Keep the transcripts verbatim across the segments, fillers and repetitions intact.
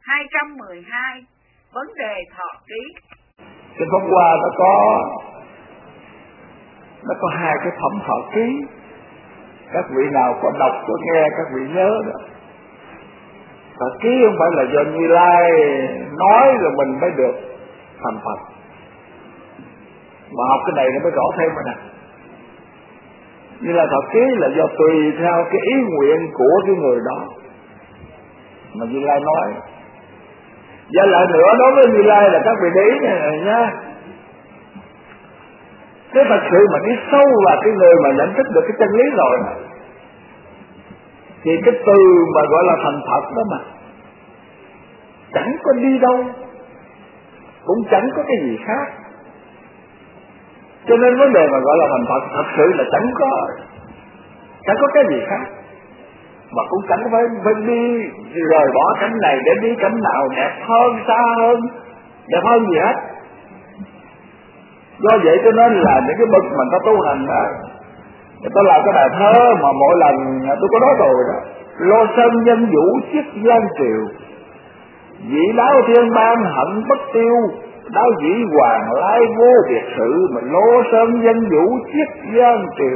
hai trăm mười hai. Vấn đề thọ ký. Trên hôm qua nó có nó có hai cái phẩm thọ ký. Các vị nào có đọc có nghe các vị nhớ đó. Thọ ký không phải là do Như Lai nói rồi mình mới được thành Phật. Mà học cái này nó mới rõ thêm rồi nè. Như là thọ ký là do tùy theo cái ý nguyện của cái người đó mà Như Lai nói. Và lại nữa đối với Như Lai là các vị để ý này, này nha. Thế thật sự mà đi sâu vào cái người mà nhận thức được cái chân lý rồi thì cái từ mà gọi là thành Phật đó mà chẳng có đi đâu, cũng chẳng có cái gì khác. Cho nên vấn đề mà gọi là thành Phật thật sự là chẳng có chẳng có cái gì khác, mà cũng chẳng phải phải đi rời bỏ cảnh này để đi cảnh nào đẹp hơn, xa hơn, đẹp hơn gì hết. Do vậy cho nên là những cái bậc mà ta tu hành đó, người ta làm cái bài thơ mà mỗi lần tôi có nói rồi đó: lô sơn nhân vũ chiết gian triều, dĩ đáo thiên ban hạnh bất tiêu, đáo dĩ hoàng lai vô biệt sự, mà lô sơn nhân vũ chiết gian triều.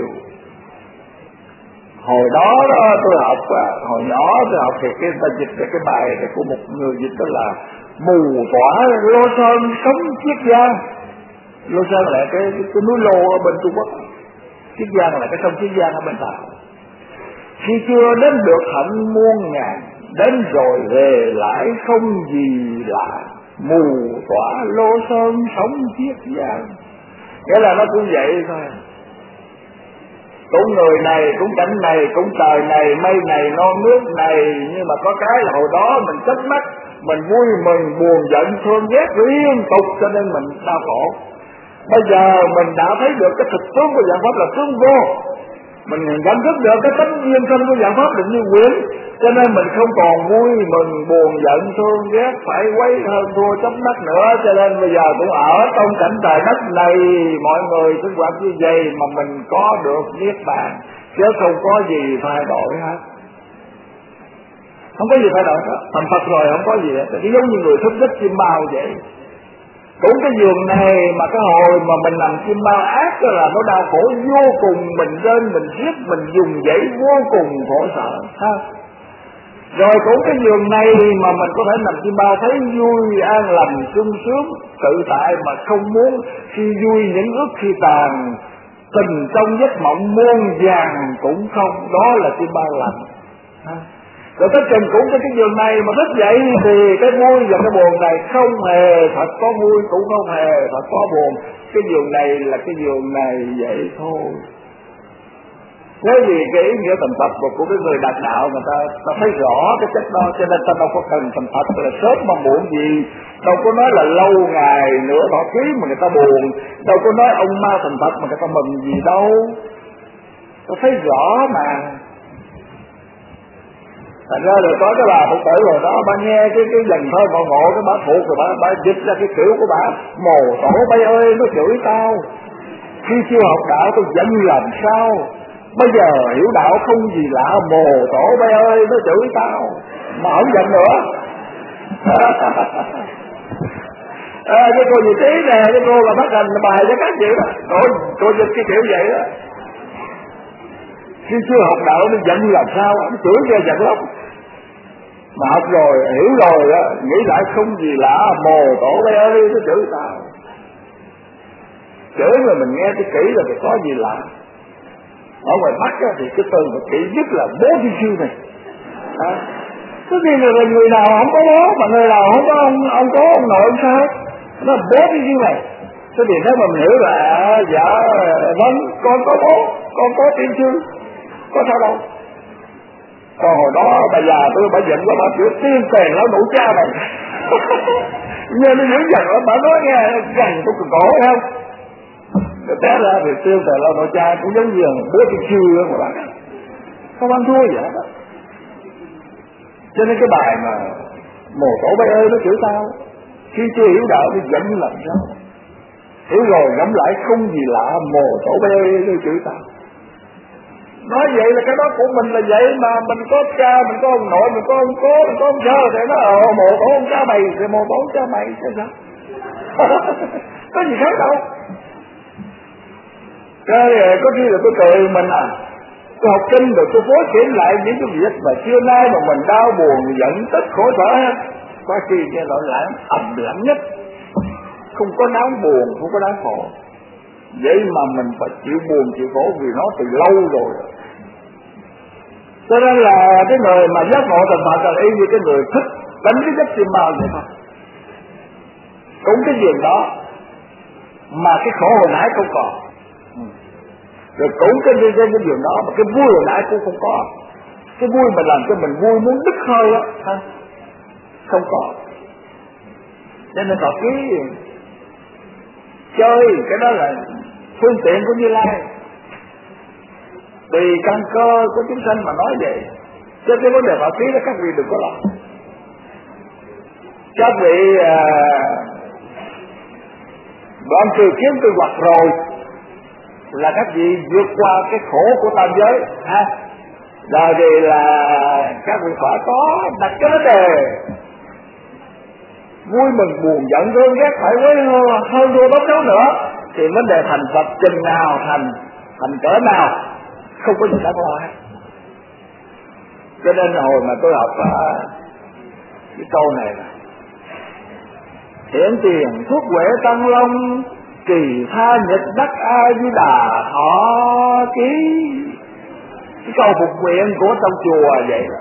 Hồi đó, đó tôi học, hồi nhỏ tôi học thì cái ta dịch cái bài của một người dịch đó là mù tỏa lô sơn sống chiết giang. Lô Sơn là cái, cái, cái núi Lô ở bên Trung Quốc, Chiết Giang là cái sông Chiết Giang ở bên Tàu. Khi chưa đến được hạnh muôn ngàn, đến rồi về lại không gì lạ, mù tỏa Lô Sơn sống Chiết Giang. Nghĩa là nó cũng vậy thôi. Cũng người này, cũng cảnh này, cũng trời này, mây này, non nước này. Nhưng mà có cái là hồi đó mình chớp mắt, mình vui mừng, buồn giận, thương ghét liên tục, cho nên mình đau khổ. Bây giờ mình đã thấy được cái thực tướng của dạng pháp là tướng vô, mình nhận thức được cái tánh nhiên thân của dạng pháp là như quyển, cho nên mình không còn vui mừng buồn giận thương ghét phải quấy hơn thua chấp mắt nữa. Cho nên bây giờ cũng ở trong cảnh trời đất này, mọi người sinh hoạt như vậy mà mình có được niết bàn, chứ không có gì thay đổi hết. Không có gì thay đổi hết, thành Phật rồi không có gì hết. Chỉ giống như người thích thích chim bao vậy. Cũng cái giường này mà cái hồi mà mình làm chim bao ác đó là nó đau khổ vô cùng, mình rên, mình giết, mình dùng dãy vô cùng khổ sở ha. Rồi cũng cái giường này mà mình có thể nằm chim bao thấy vui, an lành, sung sướng, tự tại mà không muốn khi vui những ước khi tàn, tình trong giấc mộng muôn vàng cũng không, đó là chim bao lành ha. Rồi tới chừng cũng cái giường này mà thức dậy thì cái vui và cái buồn này không hề thật có vui, cũng không hề thật có buồn. Cái giường này là cái giường này vậy thôi. Thế vì cái ý nghĩa thành Phật của cái người đạt đạo người ta, ta thấy rõ cái chất đó, cho nên ta đâu có cần thành Phật là sớm mà muộn gì. Đâu có nói là lâu ngày nửa thọ ký mà người ta buồn, đâu có nói ông ma thành Phật mà người ta mừng gì đâu. Ta thấy rõ mà. Thành ra rồi có cái bà Phật tử rồi đó, bà nghe cái cái dần thôi ngộ ngộ cái bà thuộc rồi bà, bà dịch ra cái kiểu của bà: mồ tổ bay ơi nó chửi tao, khi chưa học đạo tôi giận làm sao, bây giờ hiểu đạo không gì lạ, mồ tổ bay ơi nó chửi tao, mà không giận nữa. À, cái cô gì tí nè, cái cô là phát hành bài cho các chị đó, cô, cô dịch cái kiểu vậy đó. Khi chưa học đạo nó giận làm sao, nó chửi ra giận lắm. Mà học rồi, hiểu rồi á, nghĩ lại không gì lạ, mồ tổ bay ơi nó chửi tao. Chửi mà mình nghe cái kỹ là phải có gì lạ. Ở ngoài Bắc á, thì cái từ mà kỹ nhất là bố thi siêu này à, tất nhiên là người nào không có bố, mà người nào không có ông, ông có ông nội ông sao, nó là bố thi siêu này. Thế thì nếu mà mình hiểu là à, dạ vâng con có bố, con có tiên sư, có sao đâu. Còn hồi đó bà già tôi bà giận quá, bà chửi tiên tiền lão đủ cha này. Nghe nó dữ dằn lắm, bà nói nghe dằn tôi cực cổ không. Rồi té ra thì tiêu tiền lão nội cha cũng giống như bố tiên sư đó mà bà không ăn thua vậy đó. Cho nên cái bài mà mồ tổ bay ơi nó chửi tao, khi chưa hiểu đạo thì giận làm sao, hiểu rồi ngẫm lại không gì lạ, mồ tổ bay ơi nó chửi tao. Nói vậy là cái đó của mình là vậy mà. Mình có cha, mình có ông nội, mình có ông cố, mình có ông cha. Thì nó ở mộ tổ ông cha mày, thì mộ tổ ông cha mày chứ sao? Có gì khác đâu. Cái có khi là tôi cười mình à. Tôi học kinh rồi tôi phối chuyển lại những cái việc mà xưa nay mà mình đau buồn, giận tức, khổ sở hết. Có khi nghe lỗi lãng, ầm lặng nhất. Không có đáng buồn, không có đáng khổ. Vậy mà mình phải chịu buồn, chịu khổ vì nó từ lâu rồi. Cho nên là cái người mà giác ngộ thành Phật là y như cái người thích đánh cái giấc chim bao vậy thôi. Cũng cái chuyện đó mà cái khổ hồi nãy không còn. Rồi cũng cái cái cái chuyện đó mà cái vui hồi nãy cũng không có. Cái vui mà làm cho mình vui muốn đứt hơi á, không có. Cho nên có cái chơi cái đó là phương tiện của Như Lai. Tùy căn cơ của chúng sanh mà nói vậy. Cho cái vấn đề bảo khí đó các vị đừng có lo. Các vị à, đoạn trừ kiến tư hoặc rồi là các vị vượt qua cái khổ của tam giới ha. Rồi thì là các vị phải có đặt cái vấn đề vui mừng buồn giận thương ghét phải với hơn thua tốt xấu nữa thì vấn đề thành Phật chừng nào thành thành cỡ nào không có gì đáng lo hết. Cho nên hồi mà tôi học à, cái câu này là hiện tiền thuốc huệ tăng long kỳ tha nhật đắc a di đà thọ ký. Cái câu phục nguyện của trong chùa vậy đó.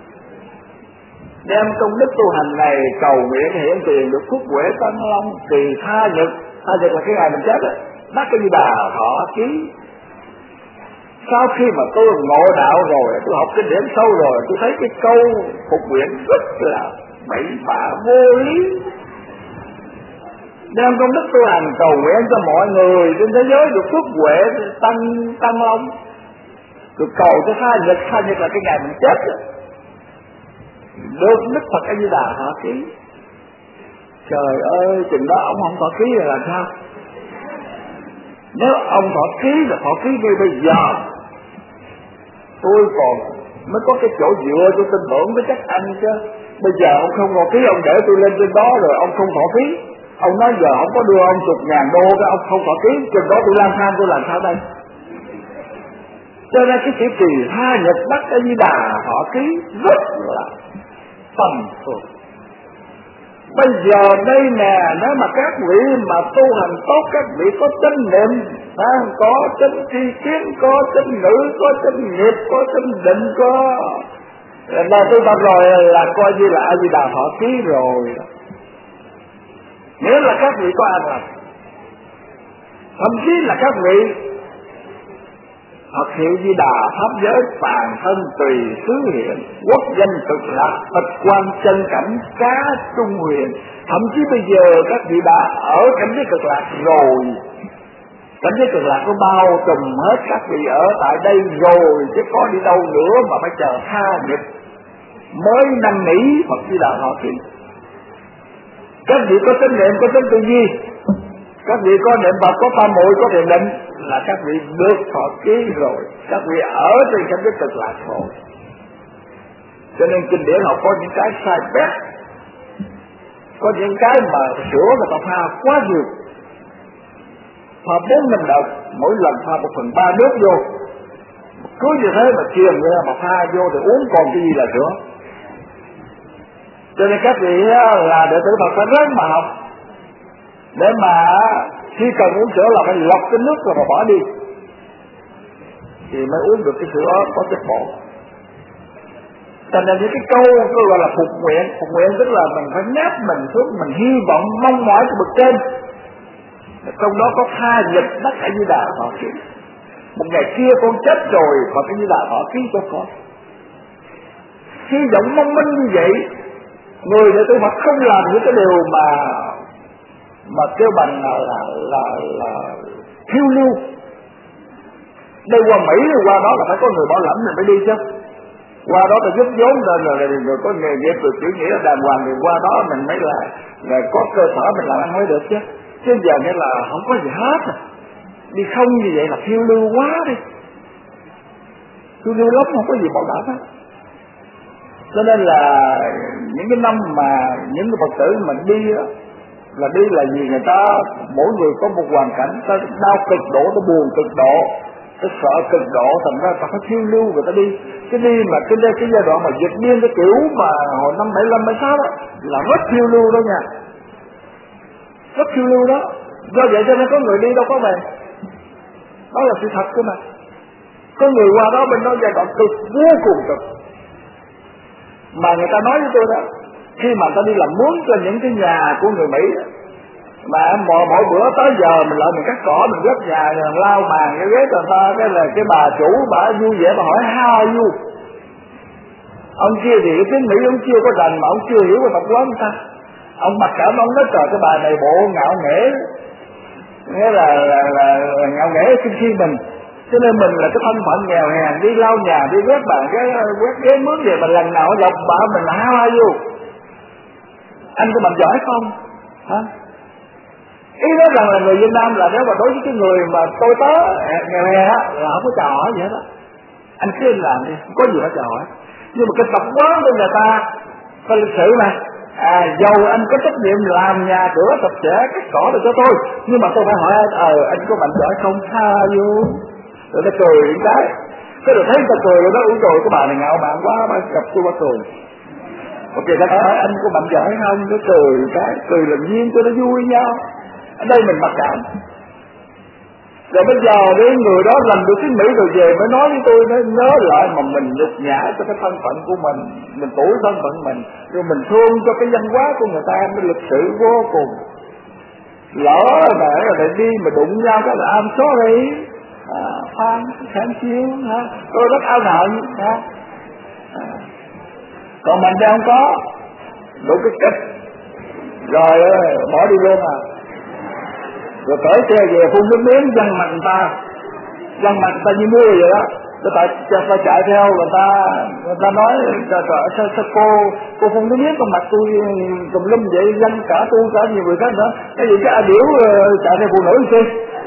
Đem công đức tu hành này cầu nguyện hiện tiền được phúc huệ tăng long kỳ tha nhật. Tha nhật là cái ngày mình chết rồi. Đắc a di đà thọ ký. Sau khi mà tôi ngộ đạo rồi, tôi học kinh điển sâu rồi, tôi thấy cái câu phục nguyện rất là bậy bạ vô lý. Đem công đức tu hành cầu nguyện cho mọi người trên thế giới được phước huệ tăng tăng long, được cầu cho tha nhật. Tha nhật là cái ngày mình chết rồi, được đức Phật A Di Đà thọ ký. Trời ơi, chừng đó ông không thọ ký là làm sao? Nếu ông thọ ký là thọ ký như bây giờ, tôi còn mới có cái chỗ dựa cho tin tưởng với các anh chứ. Bây giờ ông không thọ ký, ông để tôi lên trên đó rồi ông không thọ ký. Ông nói giờ không có đưa ông chục ngàn đô cái ông không thọ ký, chừng đó tôi lang thang tôi làm sao đây? Cho nên cái chữ kỳ tha nhật đắc A Di Đà thọ ký rất là tầm thường. Bây giờ đây nè, nếu mà các vị mà tu hành tốt, các vị có chánh niệm, có chánh tri kiến, có chánh ngữ, có chánh nghiệp, có chánh định, có là tôi tập rồi là coi như là A Di Đà thọ ký rồi. Nghĩa là các vị có an lành, thậm chí là các vị Phật hiệu Di Đà pháp giới toàn thân tùy xứ hiện, quốc danh cực lạc, Phật quan chân cảnh cá trung huyền. Thậm chí bây giờ các vị đã ở cảnh giới cực lạc rồi, cảnh giới cực lạc có bao trùm hết các vị ở tại đây rồi, chứ có đi đâu nữa mà phải chờ tha nhật mới năn nỉ Phật Di Đà thọ ký. Các vị có chánh niệm, có chánh tư duy, các vị có niệm Phật, có tam muội, có thiền định là các vị được thọ ký rồi, các vị ở trên cảnh giới cực lạc rồi. Cho nên kinh điển học có những cái sai bét, có những cái mà sửa người ta pha quá nhiều, pha bốn năm đợt, mỗi lần pha một phần ba nước vô, cứ như thế mà chia người mà pha vô thì uống còn cái gì là sửa. Cho nên các vị là đệ tử Phật phải ráng mà học, để mà khi cần uống sữa là phải lọc cái nước rồi mà bỏ đi thì mới uống được cái sữa có chất bột. Thành ra những cái câu tôi gọi là phục nguyện. Phục nguyện tức là mình phải nháp mình xuống, mình hy vọng mong mỏi của bậc trên, trong đó có tha nhật đắc A Di Đà thọ ký. Một ngày kia con chết rồi Phật A Di Đà thọ ký cho con. Hy vọng mong manh như vậy, người đệ tử Phật không làm những cái điều mà mà kêu bằng là là là, là phiêu lưu. Đây qua Mỹ rồi qua đó là phải có người bảo lãnh mình mới đi chứ. Qua đó là giúp vốn lên rồi, rồi, rồi có nghề nghiệp rồi chữ nghĩa đàng hoàng thì qua đó mình mới là, là có cơ sở mình làm ăn mới được chứ. Chứ giờ nghĩa là không có gì hết à. Đi không như vậy là phiêu lưu quá đi. phiêu lưu lắm, không có gì bảo đảm hết. Cho nên là những cái năm mà những cái Phật tử mình đi đó, là đi là vì người ta mỗi người có một hoàn cảnh, ta đau cực độ, ta buồn cực độ, ta sợ cực độ, thành ra ta phải phiêu lưu người ta đi. Cái đi mà cái cái giai đoạn mà dịch điên cái kiểu mà hồi năm bảy lăm bảy sáu đó là rất phiêu lưu đó nha, rất phiêu lưu đó. Do vậy cho nên có người đi đâu có về, đó là sự thật cơ mà. Có người qua đó bên đó giai đoạn cực, vô cùng cực, mà người ta nói với tôi đó, khi mà người ta đi làm mướn cho những cái nhà của người Mỹ mà mỗi, mỗi bữa tới giờ mình lại mình cắt cỏ, mình quét nhà, mình lau bàn cái ghế người ta, cái là cái bà chủ bà vui vẻ bà hỏi how are you. Ông kia thì cái tiếng Mỹ ông chưa có rành mà ông chưa hiểu cái tập quán người ta, ông mặc cảm, ông nói trời cái bà này bộ ngạo nghễ, nghĩa là là, là, là ngạo nghễ khi khi mình. Cho nên mình là cái thân phận nghèo hèn, đi lau nhà, đi quét bàn cái quét ghế mướn về, mà lần nào dọc bà mình là how are you, anh có mạnh giỏi không hả? Ý nói rằng là người Việt Nam là nếu mà đối với cái người mà tôi tớ nghèo hèn á là không có chào hỏi gì hết á, anh cứ làm đi, không có gì phải chào hỏi. Nhưng mà cái tập quán của người ta có lịch sử mà, à dầu anh có trách nhiệm làm nhà cửa sạch sẽ cắt cỏ được cho tôi, nhưng mà tôi phải hỏi anh, ờ anh có mạnh giỏi không, how are you. Rồi nó cười những cái, cái rồi thấy người ta cười rồi đó, ủa rồi cái bà này ngạo mạn quá, bà gặp tôi bà cười. Ok, ta hỏi anh có mạnh giỏi không, nó cười cái, cười làm nhiên cho nó vui nhau. Ở đây mình mặc cảm. Rồi bây giờ đến người đó làm được cái Mỹ rồi về mới nói với tôi, nó nhớ lại mà mình nhục nhã cho cái thân phận của mình, mình tuổi thân phận mình, rồi mình thương cho cái văn hóa của người ta, nó lịch sử vô cùng. Lỡ mà lại đi mà đụng nhau cái là I'm sorry, à, Phan, thank you, ha, tôi rất áo hận, ha. À. Còn mình đây không có, đủ cái kịch, rồi bỏ đi luôn à. Rồi cởi xe về phun nước miếng văng mặt người ta, văng mặt người ta như mưa vậy đó. Người ta, ta chạy theo người ta, người ta nói trời trời sao, sao cô cô phun nước miếng con mặt tôi tùm lum vậy, văng cả tôi cả nhiều người khác nữa. Cái gì cái ai biểu chạy theo phụ nữ làm chi?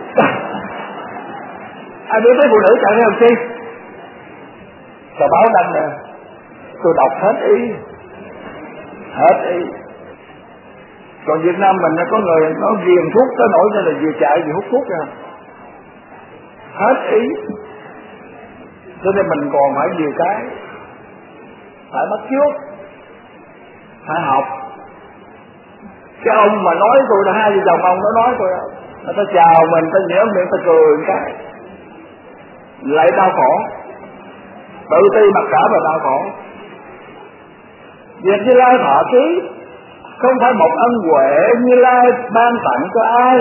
Ai biểu thấy phụ nữ chạy theo làm chi? Tờ báo đăng nè, tôi đọc hết ý, hết ý. Còn Việt Nam mình có người nó ghiền thuốc tới nỗi như là vừa chạy vừa hút thuốc ra, hết ý. Cho nên mình còn phải nhiều cái, phải bắt chước, phải học. Cái ông mà nói tôi là hai vợ chồng ông nó nói tôi, người ta chào mình, ta nhếch miệng, ta cười một cái, lại đau khổ, tự ti mặc cảm và đau khổ. Việc Như Lai thọ ký không phải một ân huệ Như Lai ban tặng cho ai,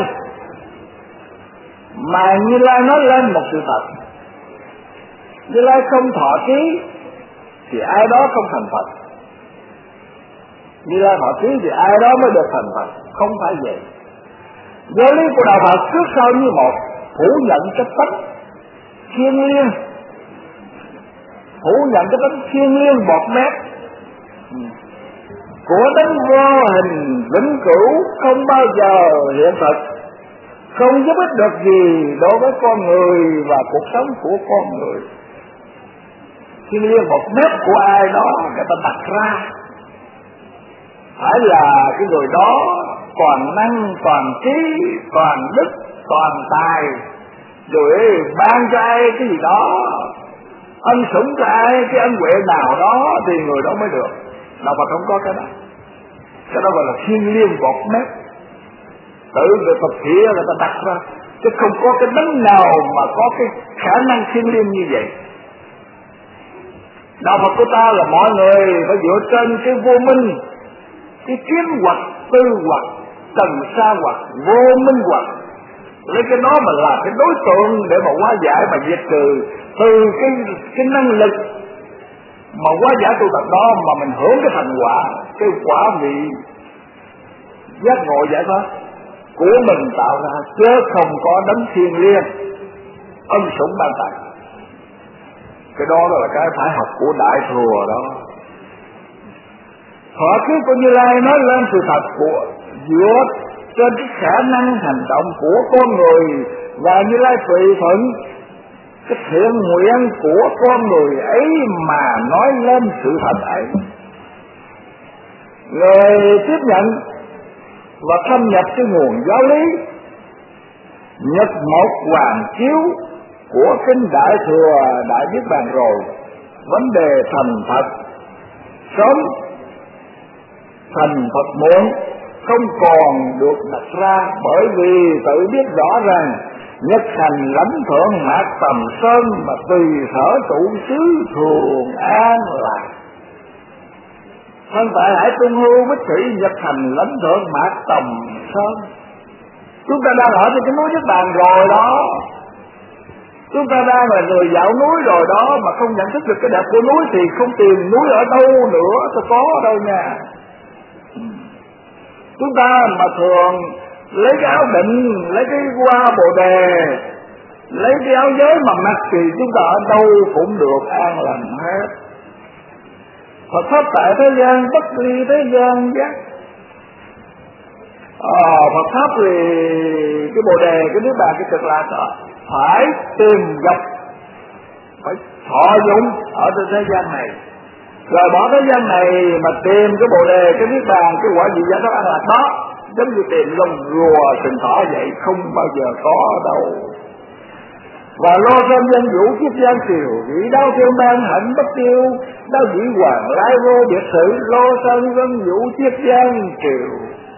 mà Như Lai nói lên một sự thật. Như Lai không thọ ký thì ai đó không thành Phật, Như Lai thọ ký thì ai đó mới được thành Phật, không phải vậy. Giáo lý của đạo Phật trước sau như một, phủ nhận cái tánh thiêng liêng, phủ nhận cái tánh thiêng liêng bọt mép của tánh vô hình vĩnh cửu, không bao giờ hiện thực, không giúp ích được gì đối với con người và cuộc sống của con người. Thiêng liêng bọt mép của ai đó người ta đặt ra, phải là cái người đó toàn năng, toàn trí, toàn đức, toàn tài, rồi ban cho ai cái gì đó, ân sủng cho ai cái ân huệ nào đó thì người đó mới được. Đạo Phật không có cái đó. Cái đó gọi là thiêng liêng bọt mép, tự người Phật kia người ta đặt ra, chứ không có cái đấng nào mà có cái khả năng thiêng liêng như vậy. Đạo Phật của ta là mọi người phải dựa trên cái vô minh, cái kiến hoặc, tư hoặc, tần sa hoặc, vô minh hoặc, lấy cái đó mà là cái đối tượng để mà hóa giải mà diệt trừ từ cái cái năng lực mà hóa giải tu tập đó mà mình hưởng cái thành quả, cái quả vị giác ngộ giải thoát của mình tạo ra, chứ không có đấng thiêng liêng ân sủng ban tặng. Cái đó là cái phải học của Đại Thừa đó. Thọ ký của Như Lai nói lên sự thật của dựa trên cái khả năng hành động của con người, và Như Lai tùy thuận cái thiện nguyện của con người ấy mà nói lên sự thật ấy. Người tiếp nhận và thâm nhập cái nguồn giáo lý nhật một hoàn chiếu của kinh Đại Thừa Đại Niết Bàn rồi, vấn đề thành Phật sớm thành Phật muộn không còn được đặt ra, bởi vì tự biết rõ rằng nhất hành lãnh thượng mạc tầm sơn, mà tùy sở trụ xứ thường an lạc. Thân tại hải tung hưu bích thủy, nhật hành lãnh thượng mạc tầm sơn. Chúng ta đang ở trên cái núi Niết Bàn rồi đó. Chúng ta đang là người dạo núi rồi đó, mà không nhận thức được cái đẹp của núi thì không tìm núi ở đâu nữa, tôi có ở đâu nha. Chúng ta mà thường lấy cái áo định, lấy cái hoa bồ đề, lấy cái áo giới mà mặc thì chúng ta ở đâu cũng được an lành hết. Phật pháp tại thế gian, bất ly thế gian giác. À, Phật pháp thì cái bồ đề, cái niết bàn, cái cực lạc đó phải tìm gặp, phải thọ dụng ở trên thế gian này, rồi bỏ thế gian này mà tìm cái bồ đề, cái niết bàn, cái quả vị giác an lạc đó, giống như tìm lông rùa sừng thỏ vậy, không bao giờ có đâu. Và lo sơn dân vũ kiếp gian triều, vị đau tiêu ban hạnh bất tiêu, đau dĩ hoàng lai vô biệt sự, lo sơn dân vũ kiếp gian triều.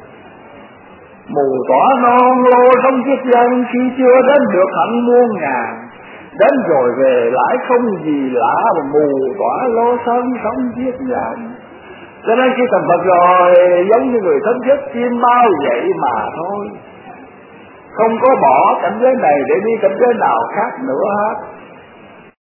Mù tỏa non lô trong kiếp gian, khi chưa đến được hạnh muôn ngàn, đến rồi về lại không gì lạ, mà mù tỏa lô sơn trong kiếp gian. Cho nên khi thành Phật rồi, giống như người thân thiết chim bao vậy mà thôi, không có bỏ cảnh giới này để đi cảnh giới nào khác nữa hết.